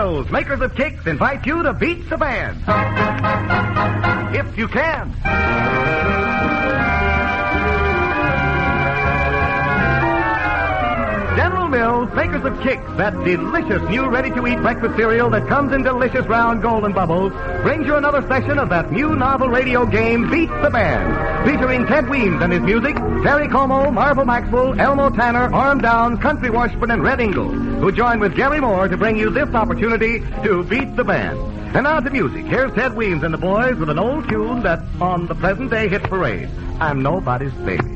Mills, makers of kicks, invite you to beat the band. If you can. General Mills, makers of Kix, that delicious new ready-to-eat breakfast cereal that comes in delicious round golden bubbles, brings you another session of that new novel radio game, Beat the Band, featuring Ted Weems and his music, Terry Como, Marvel Maxwell, Elmo Tanner, Arm Downs, Country Washburn, and Red Ingalls, who join with Gary Moore to bring you this opportunity to beat the band. And now to music. Here's Ted Weems and the boys with an old tune that's on the present-day hit parade. I'm Nobody's Baby.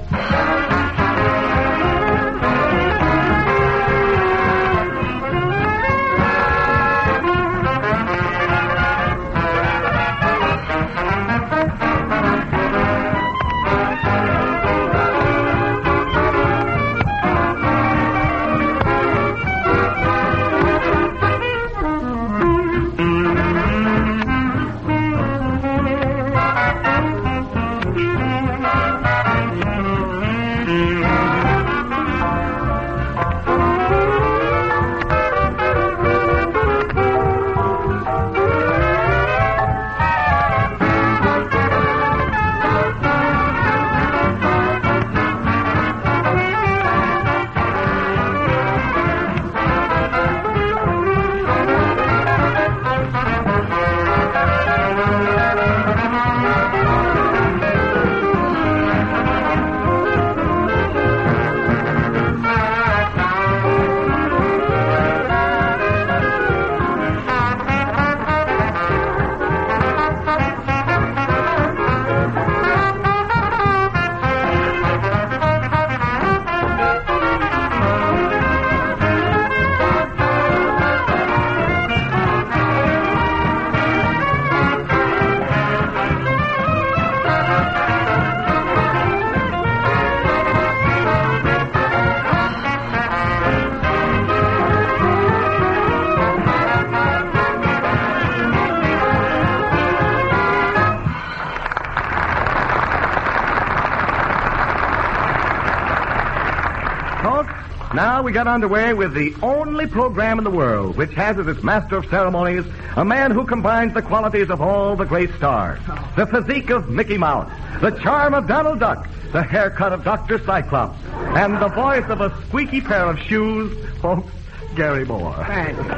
Now we got underway with the only program in the world which has as its master of ceremonies a man who combines the qualities of all the great stars. The physique of Mickey Mouse, the charm of Donald Duck, the haircut of Dr. Cyclops, and the voice of a squeaky pair of shoes, folks, Gary Moore. Thank you.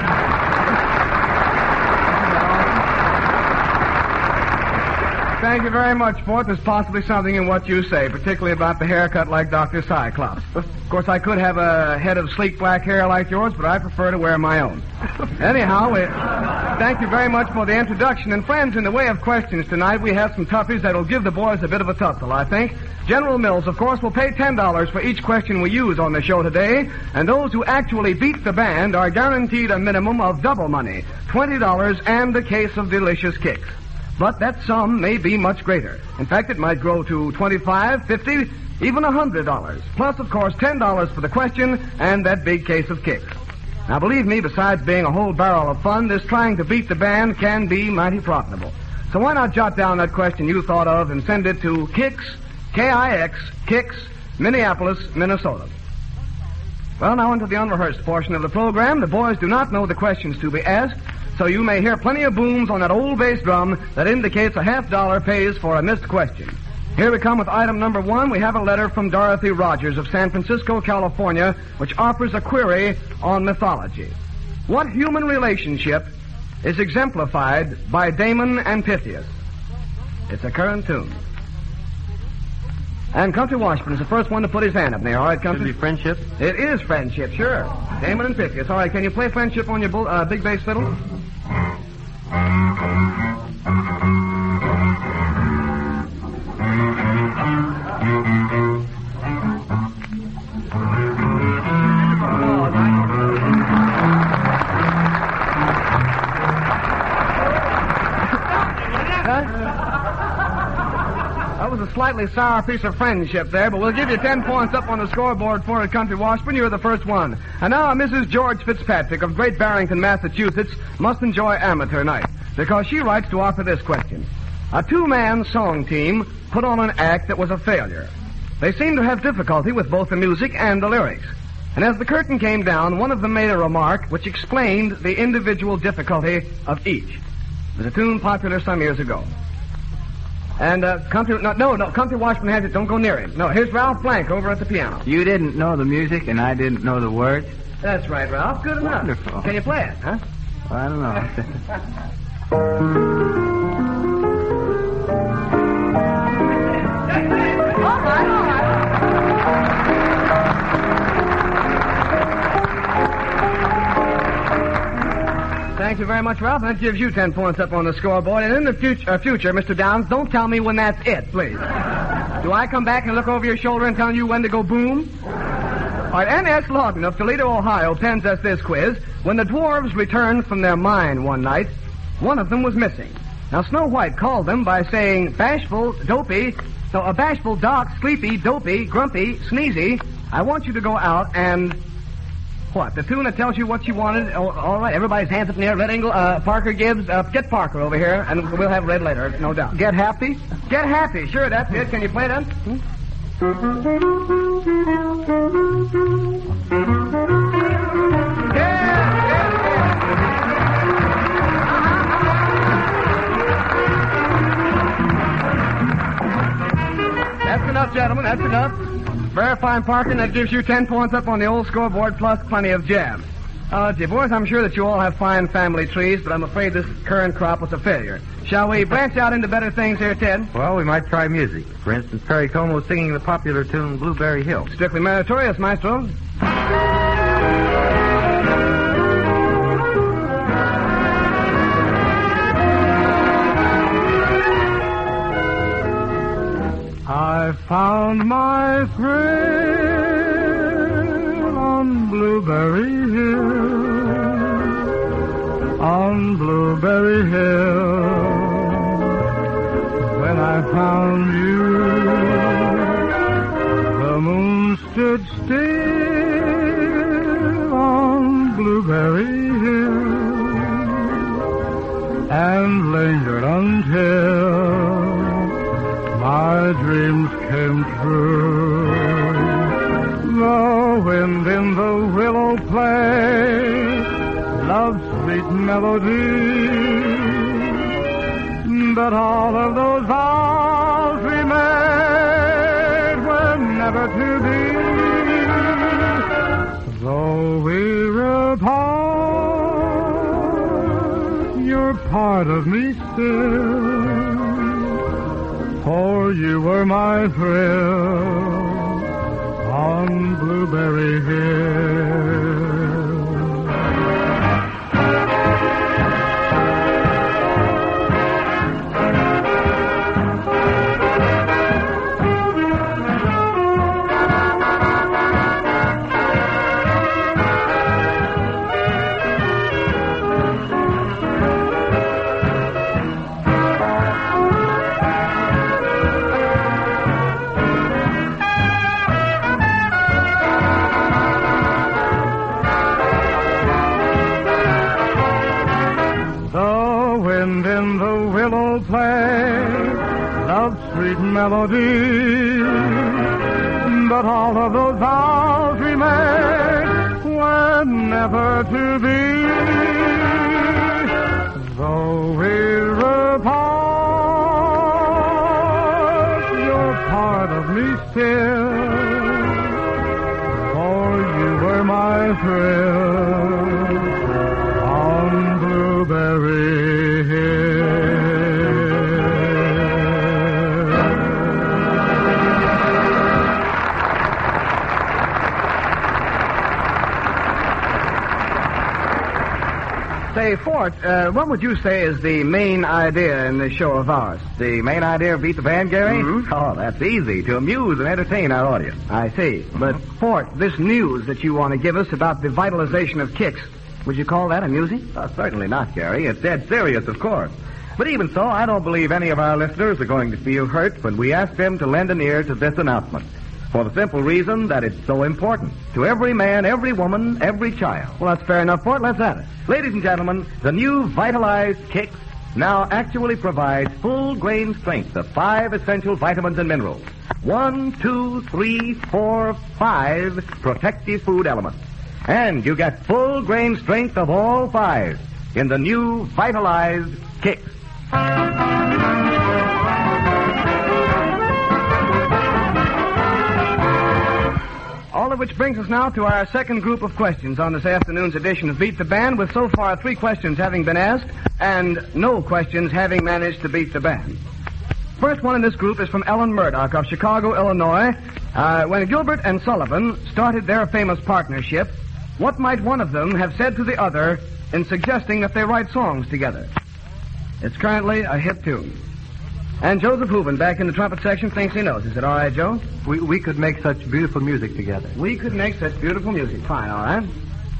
Thank you very much, Fort. There's possibly something in what you say, particularly about the haircut like Dr. Cyclops. Of course, I could have a head of sleek black hair like yours, but I prefer to wear my own. Anyhow, thank you very much for the introduction. And friends, in the way of questions tonight, we have some toughies that'll give the boys a bit of a tussle, I think. General Mills, of course, will pay $10 for each question we use on the show today, and those who actually beat the band are guaranteed a minimum of double money, $20 and a case of delicious kicks. But that sum may be much greater. In fact, it might grow to $25, $50, even $100. Plus, of course, $10 for the question and that big case of kicks. Now, believe me, besides being a whole barrel of fun, this trying to beat the band can be mighty profitable. So why not jot down that question you thought of and send it to Kix, K-I-X, Kix, Minneapolis, Minnesota. Well, now into the unrehearsed portion of the program. The boys do not know the questions to be asked, so you may hear plenty of booms on that old bass drum that indicates a $50 pays for a missed question. Here we come with item number 1. We have a letter from Dorothy Rogers of San Francisco, California, which offers a query on mythology. What human relationship is exemplified by Damon and Pythias? It's a current tune. And Country Washburn is the first one to put his hand up there. All right, Country? Should be friendship. It is friendship, sure. Damon and Pythias. All right, can you play friendship on your big bass fiddle? That was a slightly sour piece of friendship there, but we'll give you 10 points up on the scoreboard for it, Country Washburn. You're the first one. And now Mrs. George Fitzpatrick of Great Barrington, Massachusetts, must enjoy amateur night, because she writes to offer this question. A two-man song team put on an act that was a failure. They seemed to have difficulty with both the music and the lyrics. And as the curtain came down, one of them made a remark which explained the individual difficulty of each. It was a tune popular some years ago. And come to Washburn has it. Don't go near him. No, here's Ralph Blank over at the piano. You didn't know the music and I didn't know the words? That's right, Ralph. Good enough. Wonderful. Can you play it, huh? Well, I don't know. All right. Thank you very much, Ralph. That gives you 10 points up on the scoreboard. And in the future, Mr. Downs, don't tell me when that's it, please. Do I come back and look over your shoulder and tell you when to go boom? All right, N.S. Lawton of Toledo, Ohio, pens us this quiz. When the dwarves returned from their mine one night, one of them was missing. Now, Snow White called them by saying, bashful, doc, sleepy, dopey, grumpy, sneezy, I want you to go out and... What? The tune that tells you what you wanted? Oh, all right, everybody's hands up in the air. Red Angle, Parker Gibbs. Get Parker over here, and we'll have Red later, no doubt. Get happy? Get happy. Sure, that's it. Can you play that? That's enough, gentlemen. That's enough. Very fine, Parker, and that gives you 10 points up on the old scoreboard plus plenty of jam. Gee, boys, I'm sure that you all have fine family trees, but I'm afraid this current crop was a failure. Shall we branch out into better things here, Ted? Well, we might try music. For instance, Perry Como singing the popular tune Blueberry Hill. Strictly meritorious, Maestro. I found my thrill on Blueberry Hill, on Blueberry Hill. When I found you, the moon stood still on Blueberry Hill and lingered until my dreams came true. The wind in the willow play, love's sweet melody. But all of those vows we made were never to be. Though we're apart, you're part of me still. For you were my thrill on Blueberry Hill. Sweet melody, but all of those vows we made were never to be. Though we're apart, you're part of me still. For you were my thrill on Blueberry Hill. Say, Fort, what would you say is the main idea in this show of ours? The main idea of Beat the Band, Gary? Mm-hmm. Oh, that's easy. To amuse and entertain our audience. I see. But, Fort, this news that you want to give us about the vitalization of kicks, would you call that amusing? Certainly not, Gary. It's dead serious, of course. But even so, I don't believe any of our listeners are going to feel hurt when we ask them to lend an ear to this announcement. For the simple reason that it's so important to every man, every woman, every child. Well, that's fair enough, Fort. Let's have it. Ladies and gentlemen, the new Vitalized Kicks now actually provides full grain strength of 5 essential vitamins and minerals. 1, 2, 3, 4, 5 protective food elements. And you get full grain strength of all 5 in the new Vitalized Kix. All of which brings us now to our second group of questions on this afternoon's edition of Beat the Band, with so far 3 questions having been asked and no questions having managed to beat the band. First one in this group is from Ellen Murdoch of Chicago, Illinois. When Gilbert and Sullivan started their famous partnership, what might one of them have said to the other in suggesting that they write songs together? It's currently a hit tune. And Joseph Hooven, back in the trumpet section, thinks he knows. Is it all right, Joe? We could make such beautiful music together. We could make such beautiful music. Fine, all right.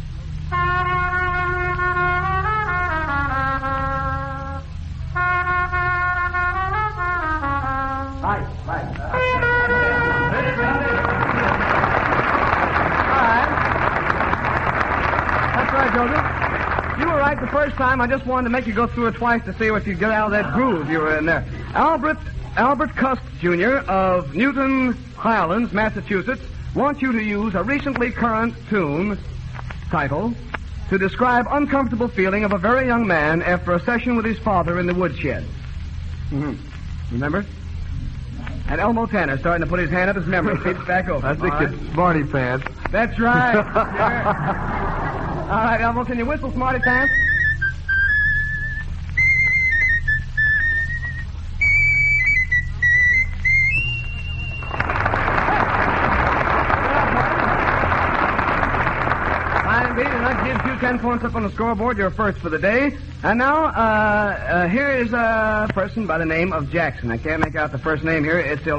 Right. That's right, Joseph. You were right the first time. I just wanted to make you go through it twice to see what you'd get out of that groove you were in there. Albert Cusk, Jr. of Newton Highlands, Massachusetts, wants you to use a recently current tune title to describe uncomfortable feeling of a very young man after a session with his father in the woodshed. Remember? And Elmo Tanner starting to put his hand up his memory. Keeps back over. I think it's Smarty Pants. That's right. Sure. All right, Elmo, can you whistle Smarty Pants? Fine, indeed, and that gives you 10 points up on the scoreboard. You're first for the day. And now, here is a person by the name of Jackson. I can't make out the first name here. It's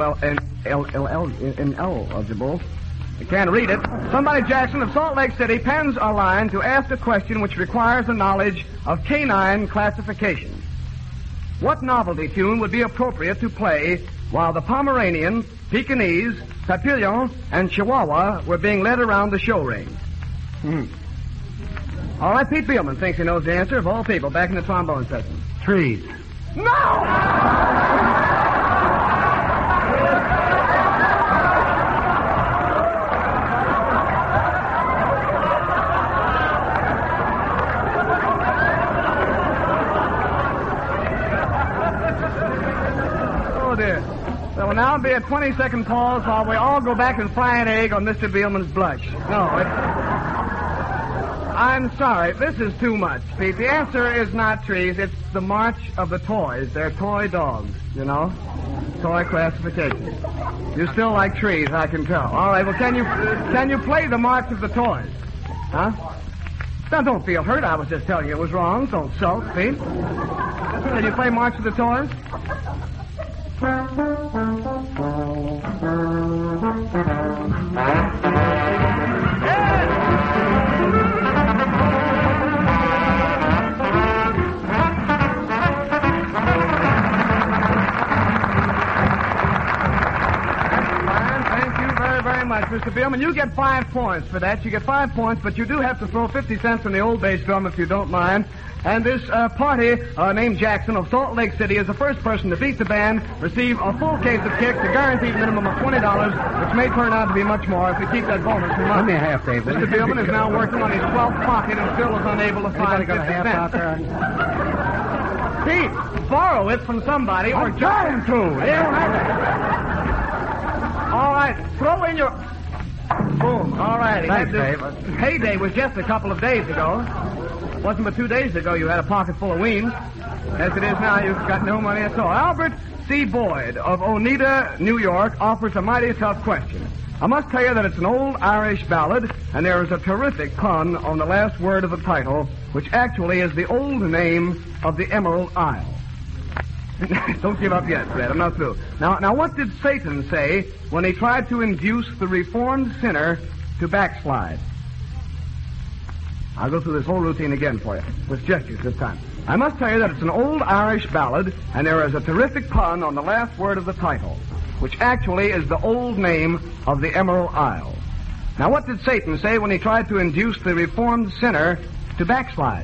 ineligible. I can't read it. Somebody Jackson of Salt Lake City pens a line to ask a question which requires the knowledge of canine classification. What novelty tune would be appropriate to play while the Pomeranian, Pekingese, Papillon, and Chihuahua were being led around the show ring? All right, Pete Beelman thinks he knows the answer, of all people, back in the trombone section. Trees. No! There will now be a 20-second pause while we all go back and fry an egg on Mr. Beelman's blush. No, I'm sorry. This is too much, Pete. The answer is not trees. It's the march of the toys. They're toy dogs, you know? Toy classification. You still like trees, I can tell. All right, well, can you play the march of the toys? Huh? Now, don't feel hurt. I was just telling you it was wrong. Don't sulk, Pete. Can you play March of the Toys? Much, Mr. Beelman. You get 5 points for that. You get 5 points, but you do have to throw 50 cents on the old bass drum if you don't mind. And this party named Jackson of Salt Lake City is the first person to beat the band, receive a full case of Kix, a guaranteed minimum of $20, which may turn out to be much more if we keep that bonus from us. Let me a half, David. Mr. Beelman is now working on his 12th pocket and still is unable to find 50 cents. Out there? Pete, borrow it from somebody or trying to. All right, throw in your... Boom. All right. Thanks, Dave. Heyday was just a couple of days ago. Wasn't but 2 days ago you had a pocket full of weens. As it is now, you've got no money at all. Albert C. Boyd of Oneida, New York, offers a mighty tough question. I must tell you that it's an old Irish ballad, and there is a terrific pun on the last word of the title, which actually is the old name of the Emerald Isle. Don't give up yet, Fred. I'm not through. Now, what did Satan say when he tried to induce the reformed sinner to backslide? I'll go through this whole routine again for you, with gestures this time. I must tell you that it's an old Irish ballad, and there is a terrific pun on the last word of the title, which actually is the old name of the Emerald Isle. Now, what did Satan say when he tried to induce the reformed sinner to backslide?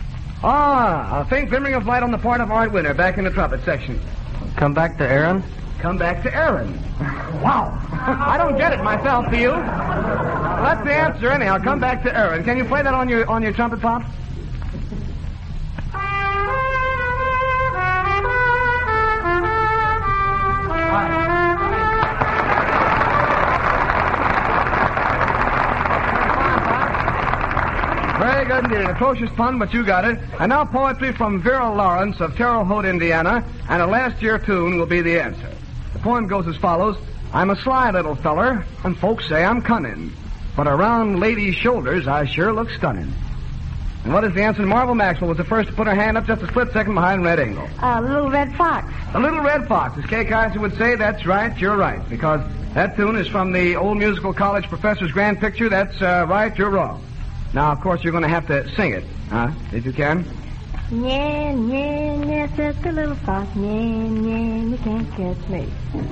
A faint glimmering of light on the part of Art Winter, back in the trumpet section. Come back to Aaron? come back to Aaron. Wow. I don't get it myself, do you? Well, that's the answer anyhow. Come back to Aaron. Can you play that on your trumpet, Pop? Very good indeed. An atrocious pun, but you got it. And now poetry from Vera Lawrence of Terre Haute, Indiana, and a last year tune will be the answer. The poem goes as follows. I'm a sly little feller, and folks say I'm cunning. But around ladies' shoulders, I sure look stunning. And what is the answer? Marvel Maxwell was the first to put her hand up just a split second behind Red Engel. Little Red Fox. A Little Red Fox. As Kay Kaiser would say, that's right, you're right. Because that tune is from the old musical college professor's grand picture. That's right, you're wrong. Now, of course, you're going to have to sing it. Huh? If you can. Yeah, yeah, yeah, says the little fox. Yeah, yeah, you can't catch me.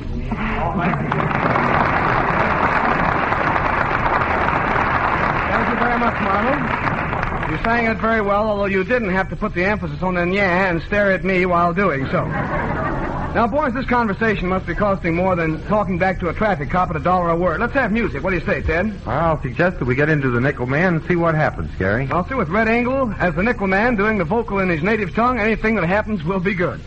Thank you very much, Marvel. You sang it very well, although you didn't have to put the emphasis on the yeah and stare at me while doing so. Now, boys, this conversation must be costing more than talking back to a traffic cop at $1 a word. Let's have music. What do you say, Ted? I'll suggest that we get into the Nickel Man and see what happens, Gary. I'll see with Red Engel as the Nickel Man doing the vocal in his native tongue. Anything that happens will be good.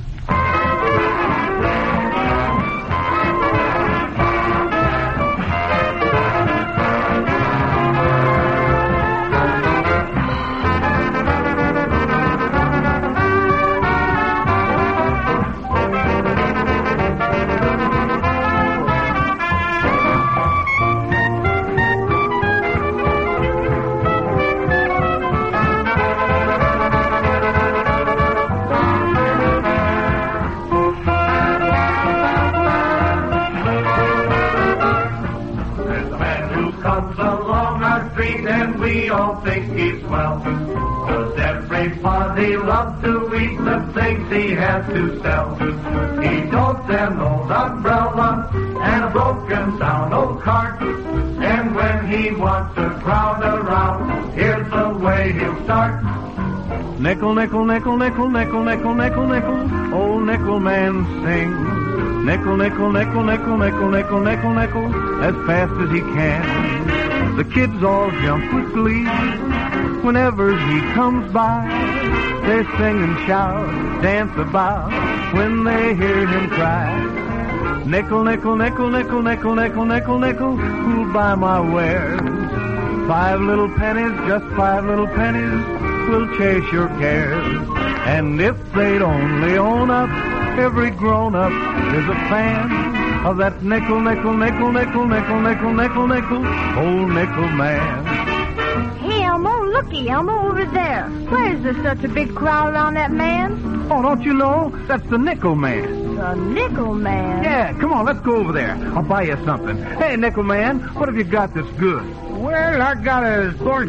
Think he's swell, 'cause everybody loves to eat the things he has to sell. He totes an old umbrella and a broken down old cart, and when he wants a crowd around, here's the way he'll start. Nickel, nickel, nickel, nickel, nickel, nickel, nickel, nickel, old Nickel Man sings. Nickel, nickel, nickel, nickel, nickel, nickel, nickel, nickel, as fast as he can. The kids all jump with glee whenever he comes by. They sing and shout, dance about when they hear him cry. Nickel, nickel, nickel, nickel, nickel, nickel, nickel, nickel, who'll buy my wares? 5 little pennies, just 5 little pennies, will chase your cares. And if they'd only own up, every grown-up is a fan of that nickel, nickel, nickel, nickel, nickel, nickel, nickel, nickel, old Nickel Man. Hey, Elmo, looky, Elmo, over there. Why is there such a big crowd around that man? Oh, don't you know? That's the Nickel Man. The Nickel Man? Yeah, come on, let's go over there. I'll buy you something. Hey, Nickel Man, what have you got that's good? Well, I got a torch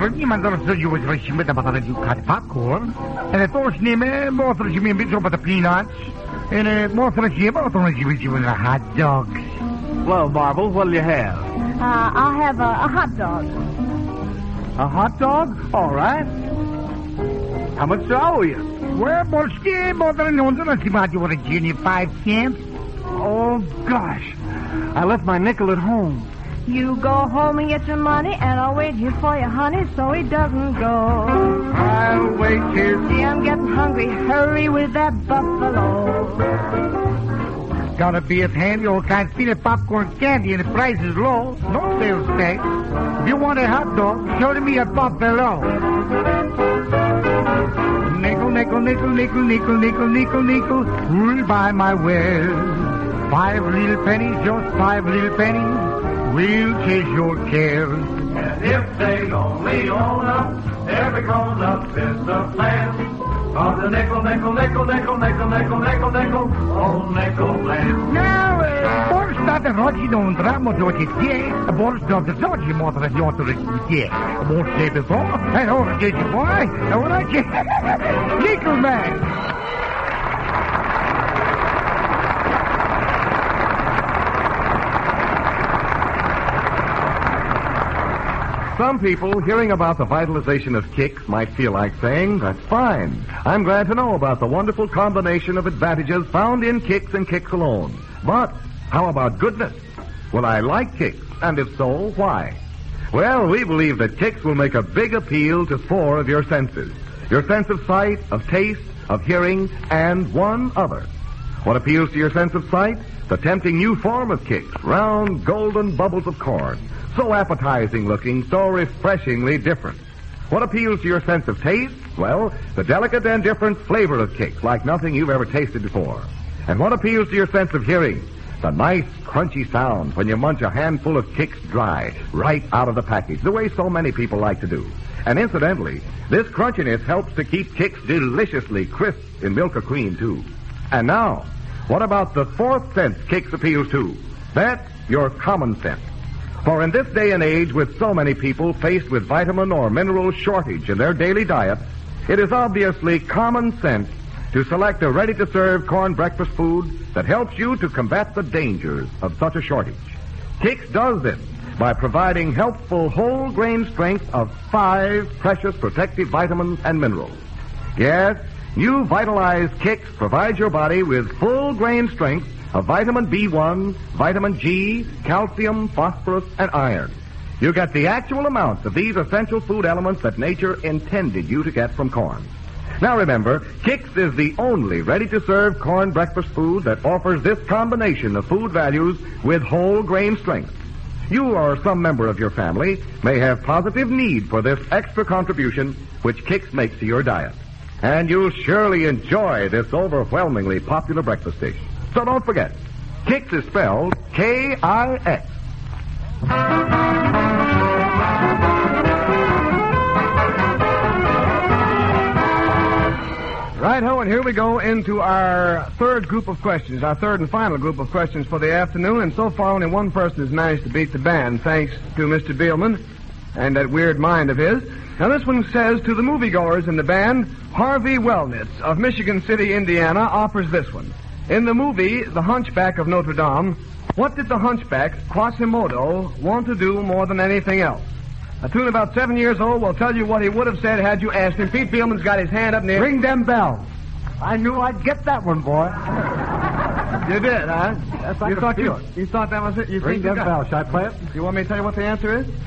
popcorn, and a torch with peanuts, and a more with hot dogs. Well, Marvel, what'll you have? I'll have a hot dog. A hot dog? All right. How much do I owe you? Well, Bolsky, more than 5 cents. Oh, gosh. I left my nickel at home. You go home and get your money, and I'll wait here for you, honey, so he doesn't go. I'll wait here. See, I'm getting hungry. Hurry with that buffalo. Gotta be at hand. You can't see the popcorn candy, and the price is low. No sales tax. If you want a hot dog, show me a buffalo. Nickel, nickel, nickel, nickel, nickel, nickel, nickel, nickel, who'll buy my wares? 5 little pennies, just 5 little pennies, we'll chase your cares. And if they only own up, every grown-up is a plan. Of the nickel, nickel, nickel, nickel, nickel, nickel, nickel, nickel, old Nickel Man. Now, borst dat de rotje doen drama door het je, borst dat de zotje moet er niet door het je. Borst even zo, en hoor het je boy, en hoor het je, Nickel Man. Some people, hearing about the vitalization of Kix, might feel like saying, that's fine. I'm glad to know about the wonderful combination of advantages found in Kix and Kix alone. But how about goodness? Well, I like Kix, and if so, why? Well, we believe that Kix will make a big appeal to 4 of your senses. Your sense of sight, of taste, of hearing, and one other. What appeals to your sense of sight? The tempting new form of Kix, round, golden bubbles of corn. So appetizing looking, so refreshingly different. What appeals to your sense of taste? Well, the delicate and different flavor of Kix, like nothing you've ever tasted before. And what appeals to your sense of hearing? The nice, crunchy sound when you munch a handful of Kix dry, right out of the package, the way so many people like to do. And incidentally, this crunchiness helps to keep Kix deliciously crisp in milk or cream, too. And now, what about the 4th sense Kix appeals to? That's your common sense. For in this day and age, with so many people faced with vitamin or mineral shortage in their daily diet, it is obviously common sense to select a ready-to-serve corn breakfast food that helps you to combat the dangers of such a shortage. Kix does this by providing helpful whole grain strength of 5 precious protective vitamins and minerals. Yes, new vitalized Kix provides your body with full grain strength of vitamin B1, vitamin G, calcium, phosphorus, and iron. You get the actual amounts of these essential food elements that nature intended you to get from corn. Now remember, Kix is the only ready-to-serve corn breakfast food that offers this combination of food values with whole grain strength. You or some member of your family may have positive need for this extra contribution which Kix makes to your diet. And you'll surely enjoy this overwhelmingly popular breakfast dish. So don't forget, Kix is spelled K-I-X. Right-ho, and here we go into our 3rd group of questions, our 3rd and final group of questions for the afternoon, and so far only one person has managed to beat the band, thanks to Mr. Beelman and that weird mind of his. Now this one says, to the moviegoers in the band, Harvey Wellnitz of Michigan City, Indiana, offers this one. In the movie, The Hunchback of Notre Dame, what did the hunchback, Quasimodo, want to do more than anything else? A tune about 7 years old will tell you what he would have said had you asked him. Pete Beelman's got his hand up near... Ring them bells. I knew I'd get that one, boy. You did, huh? Yes, I you could thought feel it. You thought that was it? You Ring think you them got bells. Shall I play it? You want me to tell you what the answer is?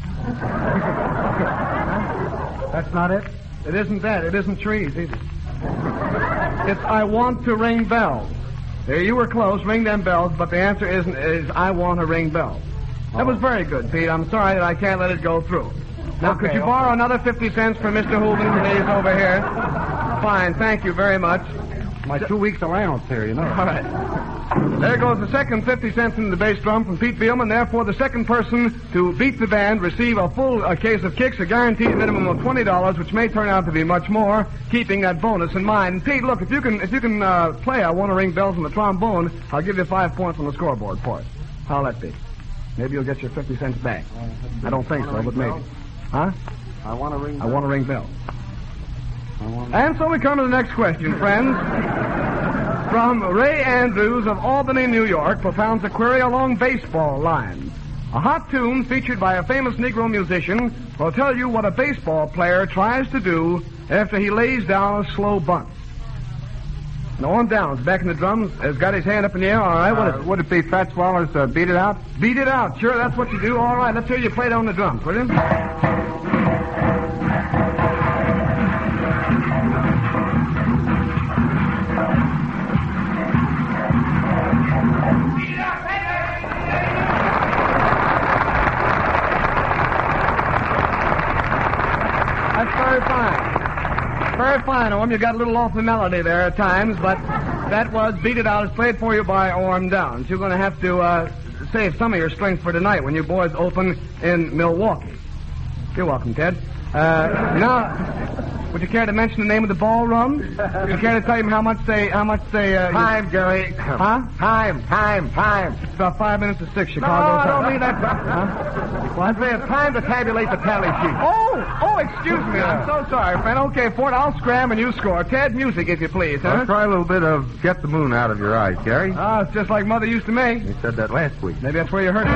That's not it? It isn't that. It isn't trees either. It's I want to ring bells. There, you were close. Ring them bells, but the answer is I want to ring bells. That was very good, Pete. I'm sorry that I can't let it go through. Now, could you borrow another 50 cents from Mr. Hooven, please, over here? Fine. Thank you very much. My 2 weeks allowance here, you know. All right. There goes the second 50 cents in the bass drum from Pete Beelman. Therefore, the second person to beat the band receive a full case of Kix, a guaranteed minimum of $20, which may turn out to be much more, keeping that bonus in mind. And Pete, look, if you can play I Want to Ring Bells on the trombone, I'll give you 5 points on the scoreboard for it. How'll that be? Maybe you'll get your 50 cents back. I don't think so, but maybe. Huh? I want to ring bells. I want to ring bells. And so we come to the next question, friends. From Ray Andrews of Albany, New York, propounds a query along baseball lines. A hot tune featured by a famous Negro musician will tell you what a baseball player tries to do after he lays down a slow bunt. Now on Downs, back in the drums, has got his hand up in the air. All right, what is it? Would it be Fats Waller's Beat It Out? Beat It Out. Sure, that's what you do. All right, let's hear you play down the drums, will you? Very fine, Orm. You got a little off the melody there at times, but that was Beat It Out. It's played for you by Orm Downs. You're going to have to save some of your strength for tonight when you boys open in Milwaukee. You're welcome, Ted. Now, would you care to mention the name of the ballroom? Would you care to tell him how much they... Time, Gary. Huh? Time. It's about 5 minutes to 6, Chicago. No, I don't mean that. Huh? What? It's time to tabulate the tally sheet. Oh, excuse me. I'm so sorry, friend. Okay, Ford, I'll scram and you score. Ted, music, if you please, huh? I'll try a little bit of Get the Moon Out of Your Eyes, Gary. It's just like Mother used to make. You said that last week. Maybe that's where you heard it.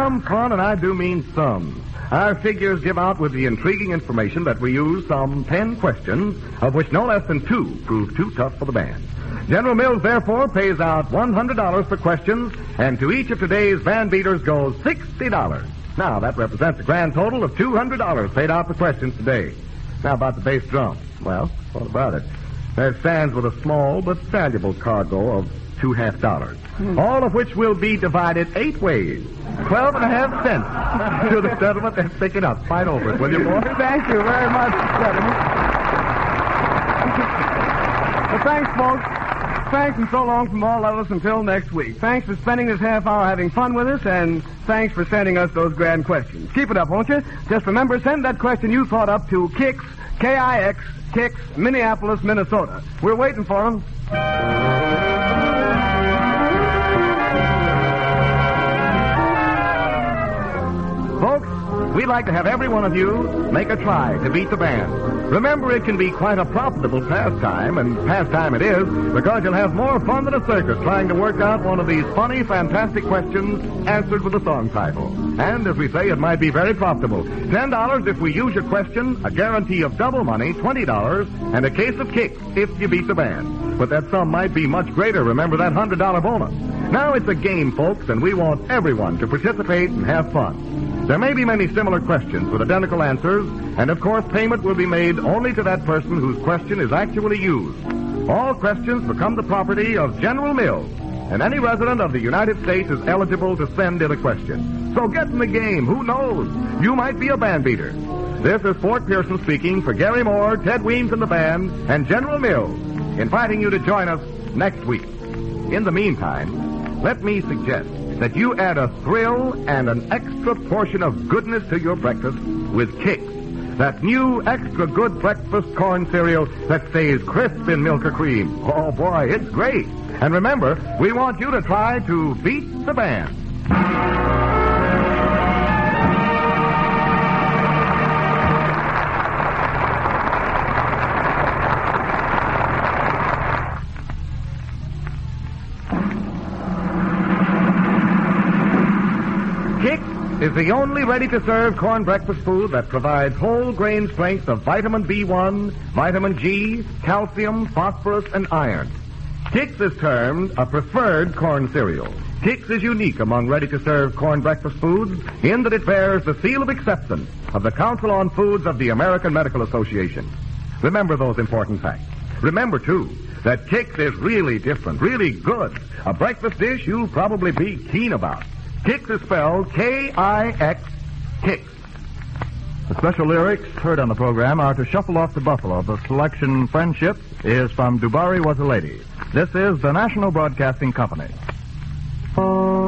some fun, and I do mean some. Our figures give out with the intriguing information that we use some 10 questions, of which no less than 2 prove too tough for the band. General Mills, therefore, pays out $100 for questions, and to each of today's band beaters goes $60. Now, that represents a grand total of $200 paid out for questions today. Now, about the bass drum. Well, what about it? There stands with a small but valuable cargo of $2.50, all of which will be divided 8 ways. 12.5 cents to the gentleman that's picking up. Fight over it, will you, boy? Thank you very much, gentlemen. Well, thanks, folks. Thanks and so long from all of us until next week. Thanks for spending this half hour having fun with us, and thanks for sending us those grand questions. Keep it up, won't you? Just remember, send that question you thought up to Kix, K-I-X, Kix, Minneapolis, Minnesota. We're waiting for them. Folks, we'd like to have every one of you make a try to beat the band. Remember, it can be quite a profitable pastime, and pastime it is, because you'll have more fun than a circus trying to work out one of these funny, fantastic questions answered with a song title. And, as we say, it might be very profitable. $10 if we use your question, a guarantee of double money, $20, and a case of Kix if you beat the band. But that sum might be much greater. Remember that $100 bonus. Now it's a game, folks, and we want everyone to participate and have fun. There may be many similar questions with identical answers, and of course payment will be made only to that person whose question is actually used. All questions become the property of General Mills, and any resident of the United States is eligible to send in a question. So get in the game. Who knows? You might be a band beater. This is Fort Pearson speaking for Gary Moore, Ted Weems and the band, and General Mills, inviting you to join us next week. In the meantime, let me suggest that you add a thrill and an extra portion of goodness to your breakfast with Kix, that new extra good breakfast corn cereal that stays crisp in milk or cream. Oh, boy, it's great. And remember, we want you to try to beat the band. Is the only ready-to-serve corn breakfast food that provides whole grain strength of vitamin B1, vitamin G, calcium, phosphorus, and iron. Kix is termed a preferred corn cereal. Kix is unique among ready-to-serve corn breakfast foods in that it bears the seal of acceptance of the Council on Foods of the American Medical Association. Remember those important facts. Remember, too, that Kix is really different, really good. A breakfast dish you'll probably be keen about. Kix is spelled K-I-X, Kix. The special lyrics heard on the program are to Shuffle Off the Buffalo. The selection, Friendship, is from Dubari Was a Lady. This is the National Broadcasting Company.